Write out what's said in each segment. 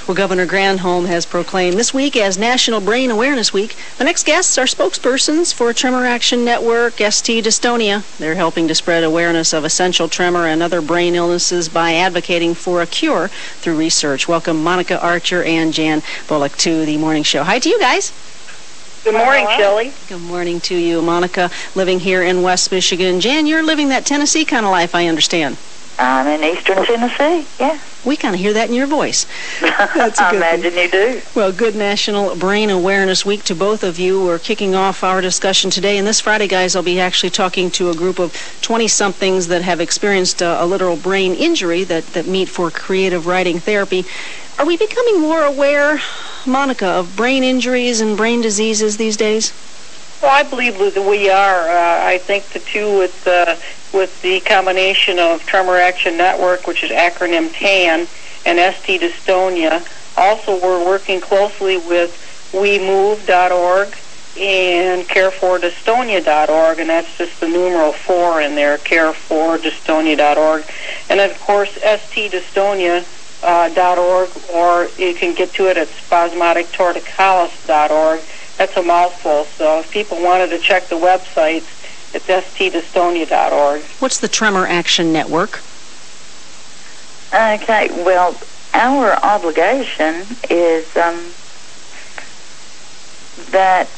Well, Governor Granholm has proclaimed this week as National Brain Awareness Week. The next guests are spokespersons for Tremor Action Network, ST Dystonia. They're helping to spread awareness of essential tremor and other brain illnesses by advocating for a cure through research. Welcome Monica Archer and Jan Bullock to the morning show. Hi to you guys. Good morning, Shelley. Good morning to you. Monica, living here in West Michigan. Jan, you're living that Tennessee kind of life, I understand. I'm in eastern Tennessee, yeah. We kind of hear that in your voice. That's a I good imagine thing. you do. Well, good National Brain Awareness Week to both of you. We're kicking off our discussion today. And this Friday, guys, I'll be actually talking to a group of 20-somethings that have experienced a literal brain injury that meet for creative writing therapy. Are we becoming more aware, Monica, of brain injuries and brain diseases these days? Well, I believe that we are. I think the two with the combination of Tremor Action Network, which is acronym TAN, and ST Dystonia. Also, we're working closely with WeMove.org and CareForDystonia.org, and that's just the numeral 4 in there, CareForDystonia.org. And of course, STDystonia.org, or you can get to it at spasmodictorticollis.org. That's a mouthful, so if people wanted to check the websites, it's stdystonia.org. What's the Tremor Action Network? Okay, well, our obligation is that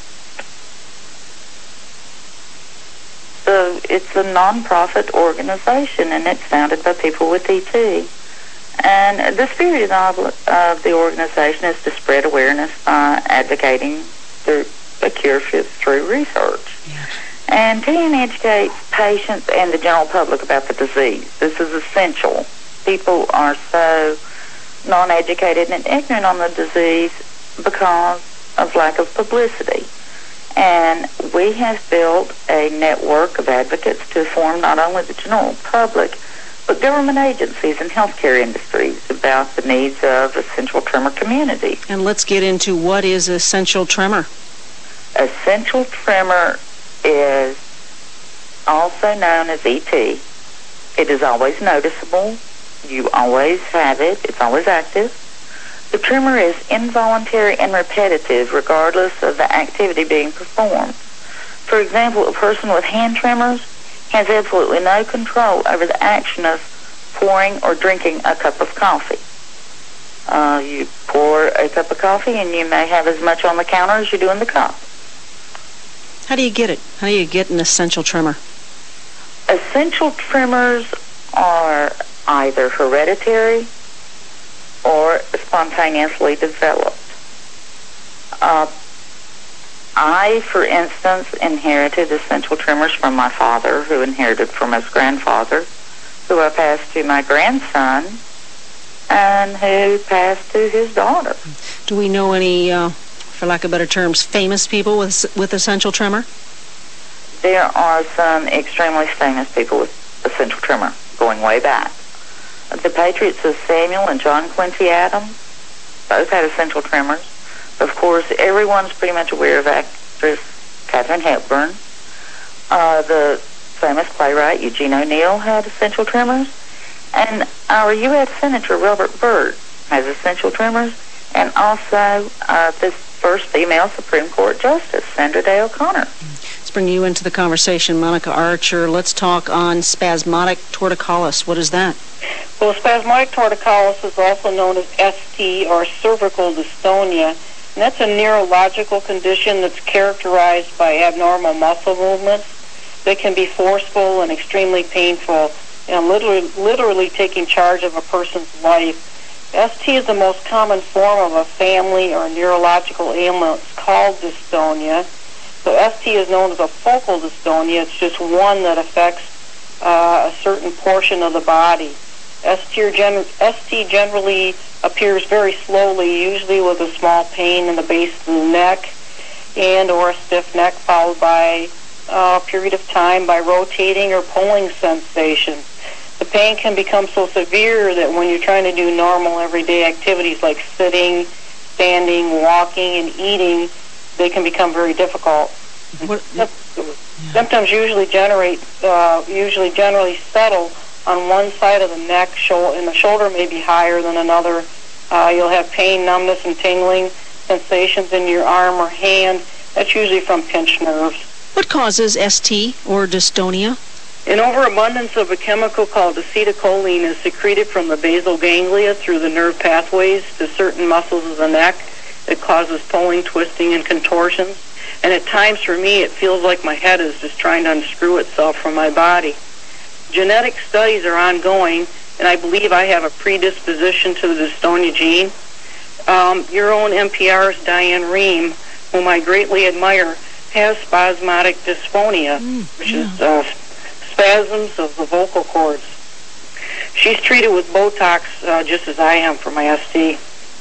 it's a non-profit organization, and it's founded by people with ET. And the spirit of the organization is to spread awareness by advocating through a cure through research. Yes. And TAN educates patients and the general public about the disease. This is essential. People are so non-educated and ignorant on the disease because of lack of publicity. And we have built a network of advocates to inform not only the general public, but government agencies and healthcare industries about the needs of essential tremor community. And let's get into what is essential tremor. Essential tremor is also known as ET. It is always noticeable. You always have it. It's always active. The tremor is involuntary and repetitive regardless of the activity being performed. For example, a person with hand tremors has absolutely no control over the action of pouring or drinking a cup of coffee. You pour a cup of coffee and you may have as much on the counter as you do in the cup. How do you get it? How do you get an essential tremor? Essential tremors are either hereditary or spontaneously developed. I, for instance, inherited essential tremors from my father, who inherited from his grandfather, who I passed to my grandson, and who passed to his daughter. Do we know any, for lack of better terms, famous people with essential tremor? There are some extremely famous people with essential tremor, going way back. The Patriots of Samuel and John Quincy Adams both had essential tremors. Of course, everyone's pretty much aware of actress Katharine Hepburn. The famous playwright Eugene O'Neill had essential tremors. And our U.S. Senator Robert Byrd has essential tremors. And also the first female Supreme Court Justice, Sandra Day O'Connor. Let's bring you into the conversation, Monica Archer. Let's talk on spasmodic torticollis. What is that? Well, spasmodic torticollis is also known as ST, or cervical dystonia. And that's a neurological condition that's characterized by abnormal muscle movements that can be forceful and extremely painful, and literally taking charge of a person's life. ST is the most common form of a family or neurological ailment called dystonia. So ST is known as a focal dystonia. It's just one that affects a certain portion of the body. ST generally appears very slowly, usually with a small pain in the base of the neck and or a stiff neck, followed by a period of time by rotating or pulling sensation. The pain can become so severe that when you're trying to do normal everyday activities like sitting, standing, walking, and eating, they can become very difficult. Symptoms usually generally settle on one side of the neck, and the shoulder may be higher than another You'll have pain, numbness, and tingling sensations in your arm or hand. That's usually from pinched nerves. What causes ST or dystonia? An overabundance of a chemical called acetylcholine is secreted from the basal ganglia through the nerve pathways to certain muscles of the neck. It causes pulling, twisting, and contortions. And at times for me, it feels like my head is just trying to unscrew itself from my body. Genetic studies are ongoing, and I believe I have a predisposition to the dystonia gene. Your own NPR's Diane Rehm, whom I greatly admire, has spasmodic dysphonia, which is spasms of the vocal cords. She's treated with Botox just as I am for my ST.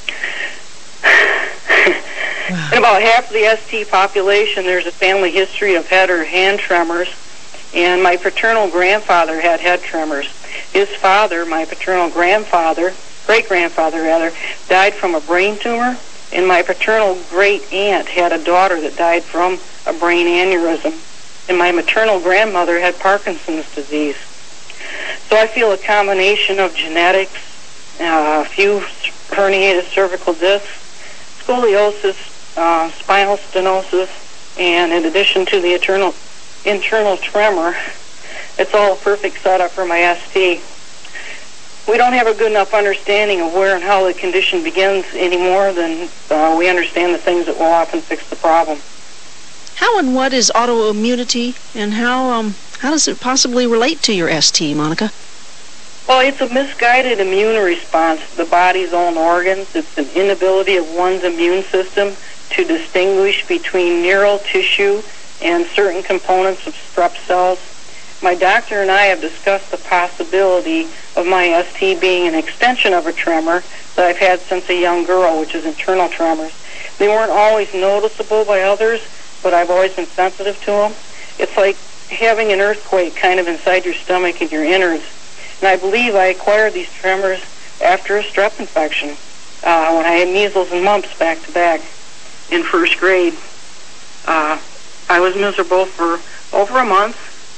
In about half of the ST population, there's a family history of head or hand tremors, and my paternal grandfather had head tremors. His father, my paternal grandfather, great-grandfather rather, died from a brain tumor, and my paternal great-aunt had a daughter that died from a brain aneurysm, and my maternal grandmother had Parkinson's disease. So I feel a combination of genetics, a few herniated cervical discs, scoliosis, spinal stenosis, and in addition to the internal tremor, it's all a perfect setup for my ST. We don't have a good enough understanding of where and how the condition begins any more than we understand the things that will often fix the problem. How and what is autoimmunity, and how does it possibly relate to your ST, Monica? Well, it's a misguided immune response to the body's own organs. It's an inability of one's immune system to distinguish between neural tissue and certain components of strep cells. My doctor and I have discussed the possibility of my ST being an extension of a tremor that I've had since a young girl, which is internal tremors. They weren't always noticeable by others, but I've always been sensitive to them. It's like having an earthquake kind of inside your stomach and your innards. And I believe I acquired these tremors after a strep infection when I had measles and mumps back to back in first grade. I was miserable for over a month.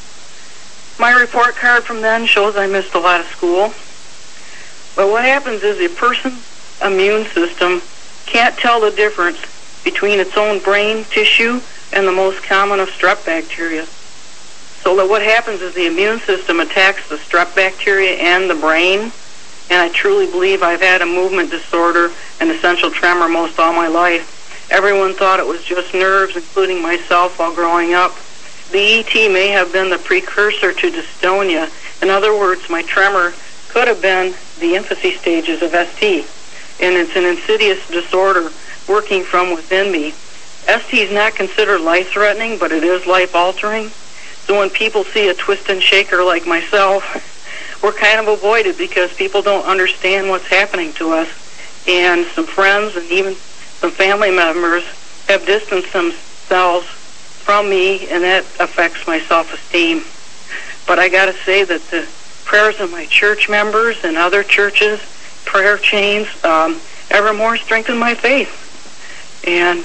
My report card from then shows I missed a lot of school. But what happens is a person's immune system can't tell the difference between its own brain tissue and the most common of strep bacteria. So that what happens is the immune system attacks the strep bacteria and the brain, and I truly believe I've had a movement disorder and essential tremor most all my life. Everyone thought it was just nerves, including myself while growing up. The ET may have been the precursor to dystonia. In other words, my tremor could have been the infancy stages of ST, and it's an insidious disorder working from within me. ST is not considered life-threatening, but it is life-altering. So when people see a twist and shaker like myself, we're kind of avoided because people don't understand what's happening to us. And some friends and even some family members have distanced themselves from me, and that affects my self-esteem. But I got to say that the prayers of my church members and other churches, prayer chains, ever more strengthen my faith. And,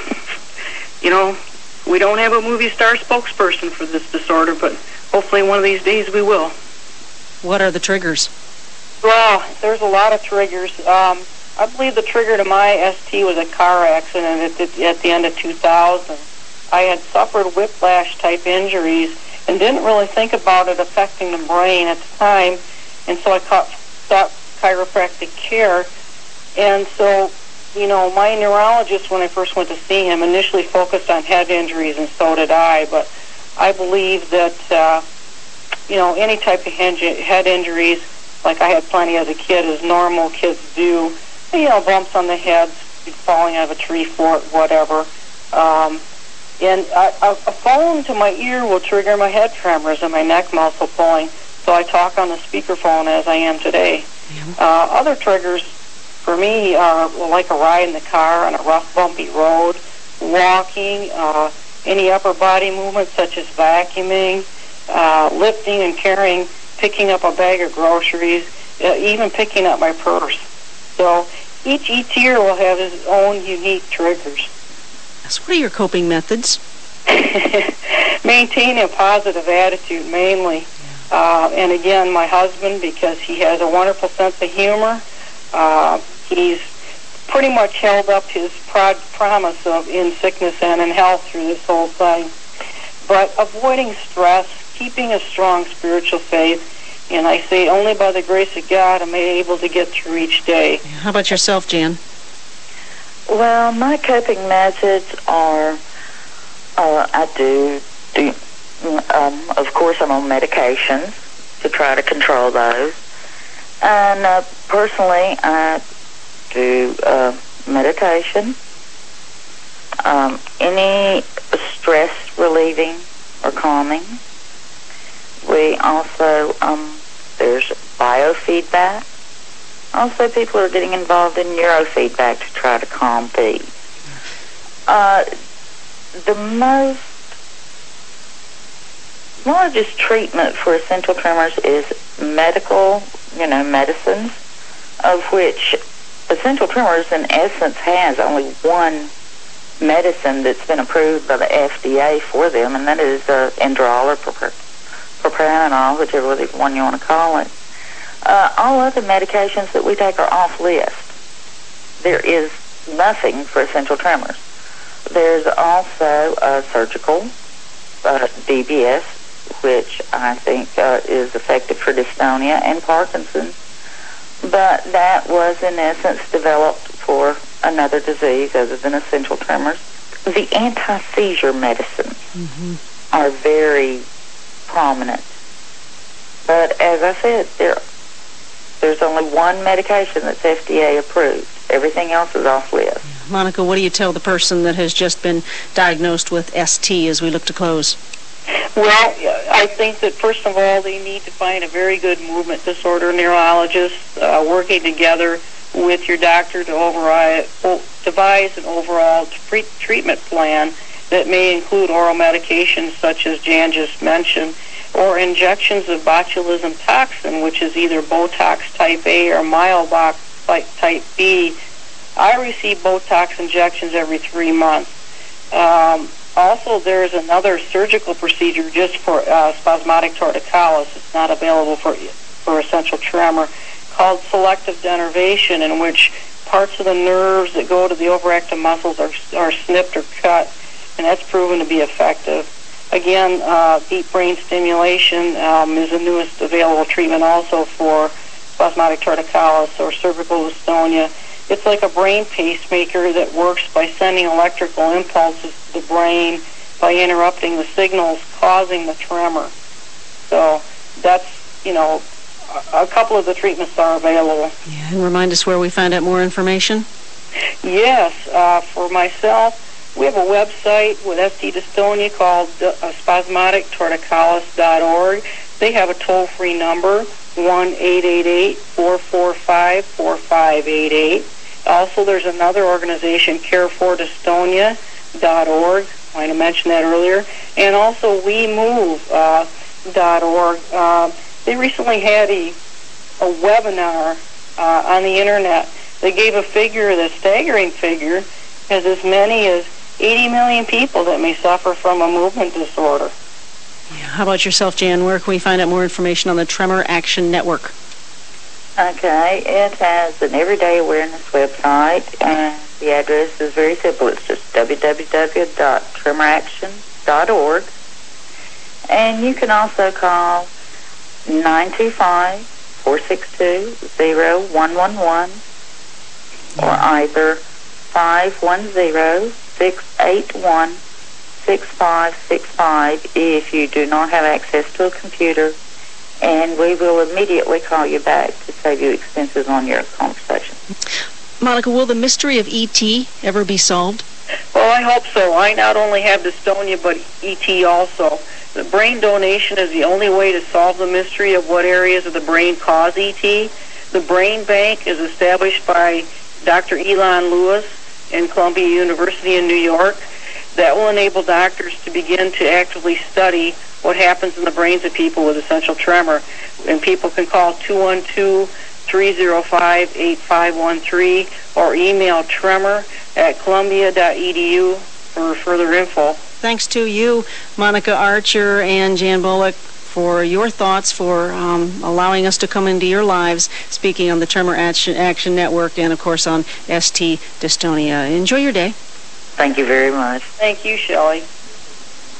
we don't have a movie star spokesperson for this disorder, but hopefully one of these days we will. What are the triggers? Well, there's a lot of triggers. I believe the trigger to my ST was a car accident at the end of 2000. I had suffered whiplash-type injuries and didn't really think about it affecting the brain at the time, and so I sought chiropractic care. And so, my neurologist, when I first went to see him, initially focused on head injuries, and so did I. But I believe that, any type of head injuries, like I had plenty as a kid, as normal kids do, bumps on the head, falling out of a tree fort, whatever. And a phone to my ear will trigger my head tremors and my neck muscle pulling, so I talk on the speakerphone as I am today. Yeah. Other triggers for me are like a ride in the car on a rough, bumpy road, walking, any upper body movements such as vacuuming, lifting and carrying, picking up a bag of groceries, even picking up my purse. So each ETer will have his own unique triggers. So what are your coping methods? Maintain a positive attitude, mainly. And again, my husband, because he has a wonderful sense of humor. he's pretty much held up his promise of in sickness and in health through this whole thing. But avoiding stress, keeping a strong spiritual faith, and I say only by the grace of God am I able to get through each day. How about yourself, Jan? Well, my coping methods are, of course, I'm on medications to try to control those. And personally, I do meditation, any stress relieving or calming. We also, there's biofeedback. Also, people are getting involved in neurofeedback to try to calm these. The largest treatment for essential tremors is medical, medicines, of which essential tremors in essence has only one medicine that's been approved by the FDA for them, and that is Inderal or propranolol, whichever one you want to call it. All other medications that we take are off list. There is nothing for essential tremors. There's also surgical DBS, which I think is effective for dystonia and Parkinson's, but that was in essence developed for another disease other than essential tremors. The anti-seizure medicines are very prominent, but as I said, there's only one medication that's FDA approved. Everything else is off list. Monica, what do you tell the person that has just been diagnosed with ST as we look to close? Well, I think that first of all, they need to find a very good movement disorder neurologist working together with your doctor to devise an overall treatment plan that may include oral medications such as Jan just mentioned, or injections of botulism toxin, which is either Botox type A or Milobox type B. I receive Botox injections every 3 months. Also, there is another surgical procedure just for spasmodic torticollis. It's not available for essential tremor, called selective denervation, in which parts of the nerves that go to the overactive muscles are snipped or cut, and that's proven to be effective. Again, deep brain stimulation is the newest available treatment also for spasmodic torticollis or cervical dystonia. It's like a brain pacemaker that works by sending electrical impulses to the brain by interrupting the signals causing the tremor. So that's, a couple of the treatments are available. Yeah, and remind us where we find out more information. Yes, for myself, we have a website with ST dystonia called spasmodictorticollis.org. They have a toll-free number, 1-888-445-4588. Also, there's another organization, carefordystonia.org. Might have mentioned that earlier. And also, WeMove.org. They recently had a webinar on the Internet. They gave a staggering figure, as many as 80 million people that may suffer from a movement disorder. Yeah. How about yourself, Jan? Where can we find out more information on the Tremor Action Network? Okay, it has an everyday awareness website, and the address is very simple. It's just www.tremoraction.org. And you can also call 925-462-0111 or either 510-681-6565 if you do not have access to a computer, and we will immediately call you back to save you expenses on your conversation. Monica, will the mystery of E.T. ever be solved? Well, I hope so. I not only have dystonia, but E.T. also. The brain donation is the only way to solve the mystery of what areas of the brain cause E.T. The Brain Bank is established by Dr. Elon Lewis in Columbia University in New York. That will enable doctors to begin to actively study what happens in the brains of people with essential tremor. And people can call 212-305-8513 or email tremor@columbia.edu for further info. Thanks to you, Monica Archer and Jan Bullock, for your thoughts, for allowing us to come into your lives, speaking on the Tremor Action Network and, of course, on ST Dystonia. Enjoy your day. Thank you very much. Thank you, Shelley.